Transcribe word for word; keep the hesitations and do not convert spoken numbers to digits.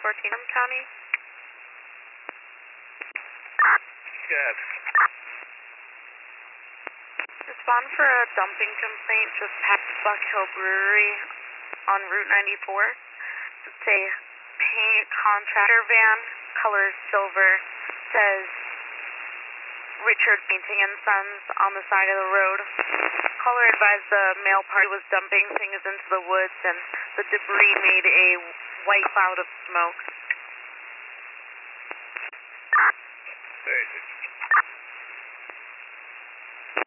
fourteen M County. Good. Respond for a dumping complaint just past Buck Hill Brewery on Route ninety-four. It's a paint contractor van, color silver, says Richard Painting and Sons on the side of the road. Caller advised the mail party was dumping things into the woods and the debris made a white cloud of smoke. Hey,